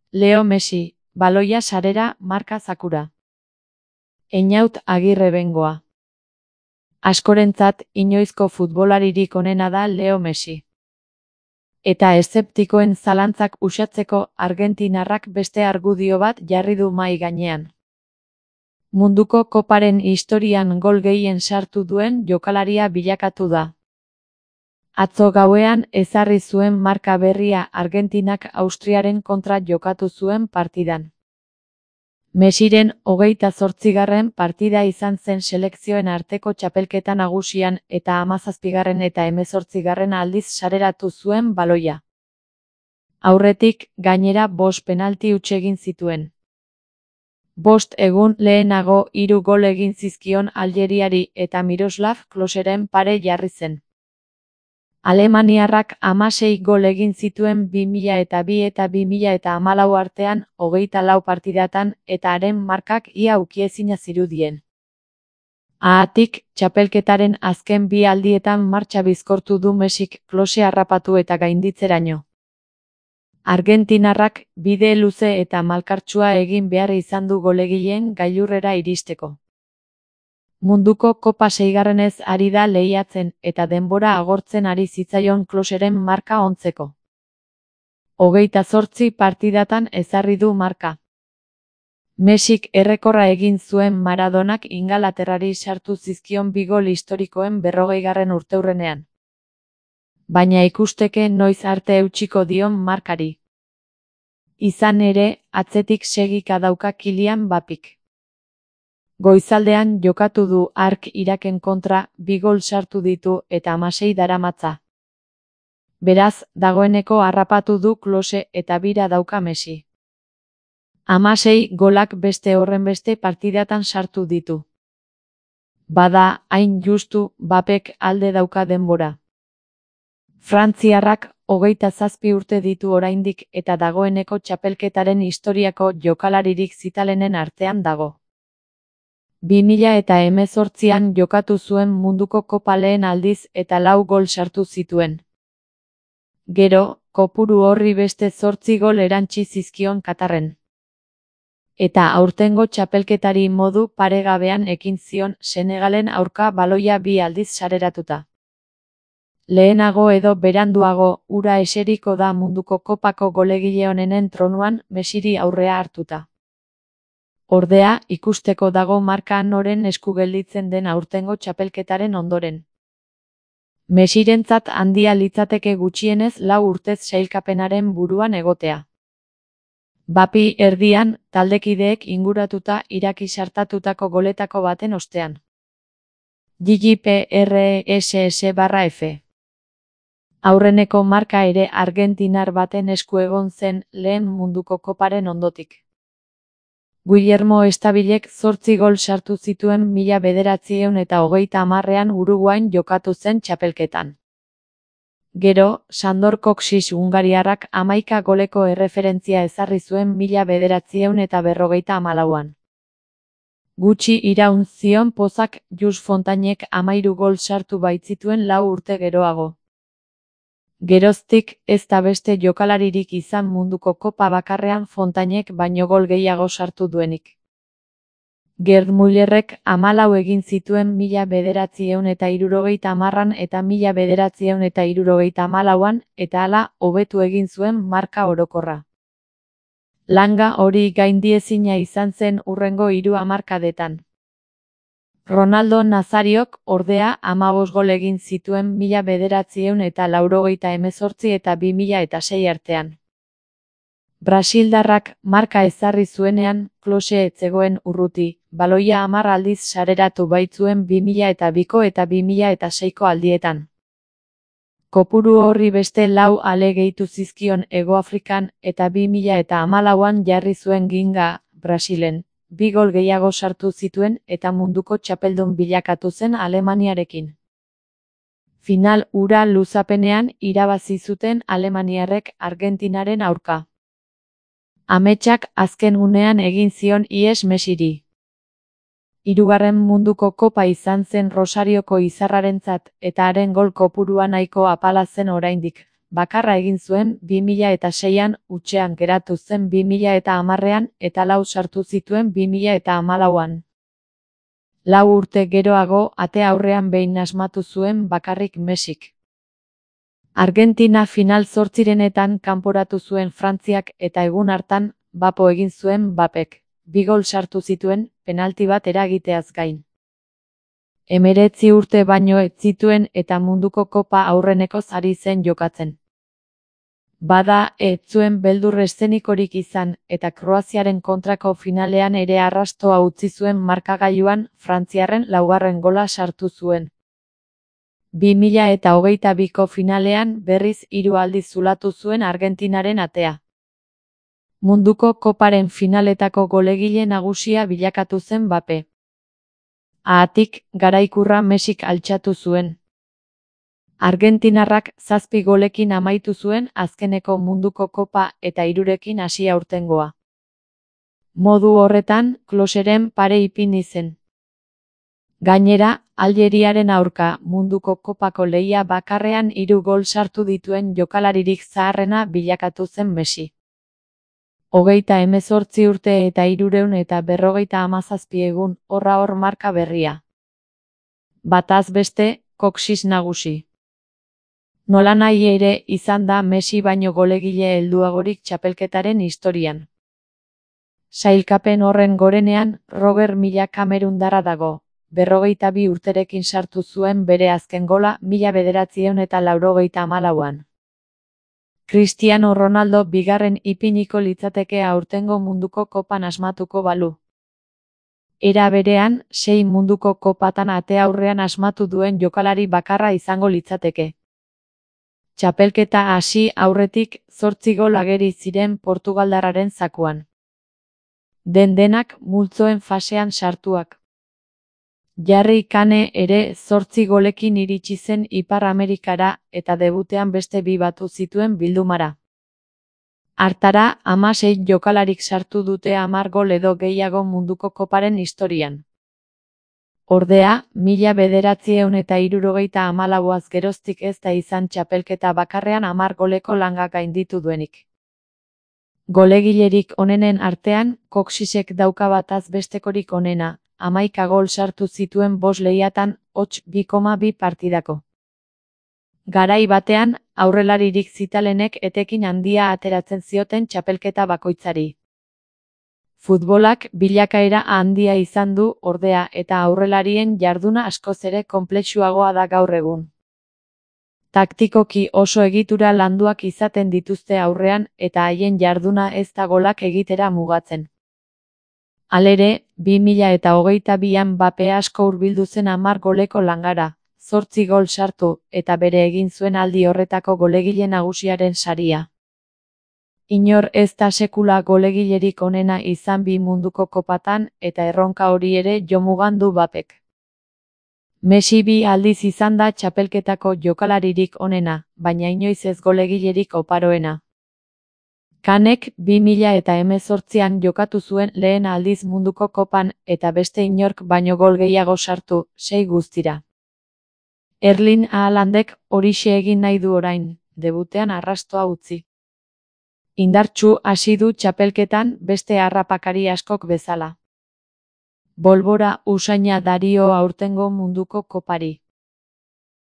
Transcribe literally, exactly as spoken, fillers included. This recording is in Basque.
Leo Messi, baloia sarera, marka zakura. Einaut Agirre Bengoa. Askorentzat, inoizko futbolaririk onena da Leo Messi. Eta eszeptikoen zalantzak uxatzeko, argentinarrak beste argudio bat jarri du mahai gainean. Munduko koparen historian gol gehien sartu duen jokalaria bilakatu da. Atzo gauean ezarri zuen marka berria Argentinak Austriaren kontra jokatu zuen partidan. Messiren hogeita zortzigarren partida izan zen selekzioen arteko txapelketa nagusian eta hamazazpigarren eta hemezortzigarren aldiz sareratu zuen baloia. Aurretik, gainera bost penalti huts egin zituen. Bost egun lehenago hiru gol egin zizkion Aljeriari eta Miroslav Kloseren pare jarri zen. Alemaniarrak hamasei gol egin zituen bi mila eta bi eta bi mila eta hamalau artean hogeita lau partidatan eta haren markak ia ukiezina zirudien. Haatik, txapelketaren azken bi aldietan martxa bizkortu du Messik Klose harrapatu eta gainditzeraino. Argentinarrak bide luze eta malkartsua egin behar izan du golegileen gailurrera iristeko. Munduko kopa seigarrenez ari da lehiatzen eta denbora agortzen ari zitzaion Kloseren marka ontzeko. Hogeita zortzi partidatan ezarri du marka. Messik errekorra egin zuen Maradonak Ingalaterrari sartu zizkion bi gol historikoen berrogeigarren urteurrenean. Baina ikusteke noiz arte eutsiko dion markari. Izan ere, atzetik segika dauka Kylian Mbappék. Goizaldean jokatu du hark Iraken kontra, bi gol sartu ditu eta hamasei daramatza. Beraz, dagoeneko harrapatu du Klose eta bira dauka Messi. Hamasei golak beste horrenbeste partidatan sartu ditu. Bada, hain justu, Mbappék alde dauka denbora. Frantziarrak hogeita zazpi urte ditu oraindik eta dagoeneko txapelketaren historiako jokalaririk zitalenen artean dago. bi mila eta hemezortzian jokatu zuen munduko kopa lehen aldiz eta lau gol sartu zituen. Gero, kopuru horri beste zortzi gol erantsi zizkion Katarren. Eta aurtengo txapelketari modu paregabean ekin zion Senegalen aurka baloia bi aldiz sareratuta. Lehenago edo beranduago, ura eseriko da munduko kopako golegile onenen tronuan Messiri aurrea hartuta. Ordea, ikusteko dago marka noren esku gelditzen den aurtengo txapelketaren ondoren. Messirentzat handia litzateke gutxienez lau urtez sailkapenaren buruan egotea. Mbappé erdian, taldekideek inguratuta iraki sartatutako goletako baten ostean. J J P R S S barra F. Aurreneko marka ere argentinar baten esku egon zen lehen munduko koparen ondotik. Guillermo Estabilek zortzi gol sartu zituen mila bederatziehun eta hogeita hamarrean Uruguain jokatu zen txapelketan. Gero, Sandor Kocsis hungariarrak hamaika goleko erreferentzia ezarri zuen mila bederatziehun eta berrogeita hamalauan. Gutxi iraun zion pozak Jus Fontainek hamairu gol sartu baitzituen lau urte geroago. Geroztik, ez da beste jokalaririk izan munduko kopa bakarrean Fontainek baino gol gehiago sartu duenik. Gerd Müllerrek hamalau egin zituen mila bederatziehun eta hirurogeita hamarran eta mila bederatziehun eta hirurogeita hamalauan, eta hala, hobetu egin zuen marka orokorra. Langa hori gaindiezina izan zen hurrengo hiru hamarkadetan. Ronaldo Nazariok, ordea, hamabost gol egin zituen mila bederatziehun eta laurogeita hemezortzi eta bi mila eta sei artean. Brasildarrak marka ezarri zuenean, Klose ez zegoen urruti, baloia hamar aldiz sareratu baitzuen bi mila eta biko eta bi mila eta seiko aldietan. Kopuru horri beste lau ale gehitu zizkion Hegoafrikan eta bi mila eta hamalauan jarri zuen Ginga, Brasilen. Bi gol gehiago sartu zituen eta munduko txapeldun bilakatu zen Alemaniarekin. Final hura luzapenean irabazi zuten alemaniarrek Argentinaren aurka. Ametsak azken unean egin zion ihes Messiri. Hirugarren munduko kopa izan zen Rosarioko izarrarentzat eta haren gol kopurua nahiko apala zen oraindik, bakarra egin zuen bi mila eta seian, hutsean geratu zen bi mila eta hamarrean eta lau sartu zituen bi mila eta hamalauan. Lau urte geroago, ate aurrean behin asmatu zuen bakarrik Mesik. Argentina final zortzirenetan kanporatu zuen Frantziak eta egun hartan, bapo egin zuen Bapek, bi gol sartu zituen, penalti bat eragiteaz gain. Hemeretzi urte baino ez zituen eta munduko kopa aurrenekoz ari zen jokatzen. Bada, ez zuen beldur eszenikorik izan, eta Kroaziaren kontrako finalean ere arrastoa utzi zuen markagailuan, frantziarren laugarren gola sartu zuen. bi mila eta hogeita biko finalean berriz hiru aldiz zulatu zuen Argentinaren atea. Munduko koparen finaletako golegile nagusia bilakatu zen Bape. Haatik, garaikurra Mesik altxatu zuen. Argentinarrak zazpi golekin amaitu zuen azkeneko munduko kopa eta hirurekin hasi aurtengoa. Modu horretan, Kloseren pare ipini zen. Gainera, Aljeriaren aurka munduko kopako lehia bakarrean hiru gol sartu dituen jokalaririk zaharrena bilakatu zen Messi. Hogeita hemezortzi urte eta hirureun eta berrogeita hamazazpi egun, horra hor marka berria. Bataz beste, koksis nagusi. Nolanahi ere, izan da Messi baino golegile helduagorik txapelketaren historian. Sailkapen horren gorenean, Roger Milla kamerundarra dago. Berrogeita bi urterekin sartu zuen bere azken gola mila bederatziehun eta laurogeita hamalauan. Cristiano Ronaldo bigarren ipiniko litzateke aurtengo munduko kopan asmatuko balu. Era berean, sei munduko kopatan ate aurrean asmatu duen jokalari bakarra izango litzateke. Txapelketa hasi aurretik zortzi gol ageri ziren portugaldarraren zakuan. Den-denak multzoen fasean sartuak. Jarri Kane ere zortzi golekin iritsi zen Ipar Amerikara eta debutean beste bi batu zituen bildumara. Hartara, hamasei jokalarik sartu dute hamar gol edo gehiago munduko koparen historian. Ordea, mila bederatziehun eta hirurogeita hamalauaz geroztik ez da izan txapelketa bakarrean hamar goleko langa gainditu duenik. Golegilerik onenen artean, Koksisek dauka bataz bestekorik onena, hamaika gol sartu zituen bost lehiatan, hots bi koma bi partidako. Garai batean, aurrelaririk zitalenek etekin handia ateratzen zioten txapelketa bakoitzari. Futbolak bilakaera handia izan du, ordea, eta aurrelarien jarduna askoz ere konplexuagoa da gaur egun. Taktikoki oso egitura landuak izaten dituzte aurrean, eta haien jarduna ez da golak egitera mugatzen. Halere, bi mila eta hogeita bian Bape asko hurbildu zen hamar goleko langara, zortzi gol sartu, eta bere egin zuen aldi horretako golegile nagusiaren saria. Inor ez da sekula golegilerik onena izan bi munduko kopatan, eta erronka hori ere jomugan du Bapek. Messi bi aldiz izan da txapelketako jokalaririk onena, baina inoiz ez golegilerik oparoena. Kanek bi mila eta hemezortzian jokatu zuen lehen aldiz munduko kopan eta beste inork baino gol gehiago sartu, sei guztira. Erling Haalandek horixe egin nahi du orain, debutean arrastoa utzi. Indartsu hasi du txapelketan beste harrapakari askok bezala. Bolbora usaina dario aurtengo munduko kopari.